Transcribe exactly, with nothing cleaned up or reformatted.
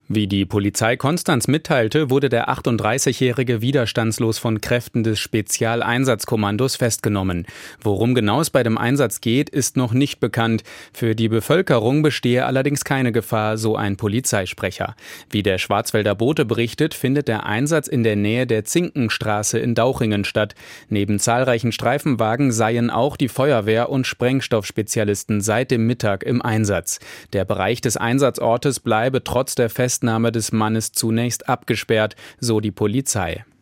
Wie die Polizei Konstanz mitteilte, wurde der achtunddreißigjährige widerstandslos von Kräften des Spezialeinsatzkommandos festgenommen. Worum genau es bei dem Einsatz geht, ist noch nicht bekannt. Für die Bevölkerung bestehe allerdings keine Gefahr, so ein Polizeisprecher. Wie der Schwarzwälder Bote berichtet, findet der Einsatz in der Nähe der Zinkenstraße in Dauchingen statt. Neben zahlreichen Streifenwagen seien auch die Feuerwehr und Sprengstoffspezialisten seit dem Mittag im Einsatz. Der Bereich des Einsatzortes bleibe trotz der Festnahme des Mannes zunächst abgesperrt, so die Polizei.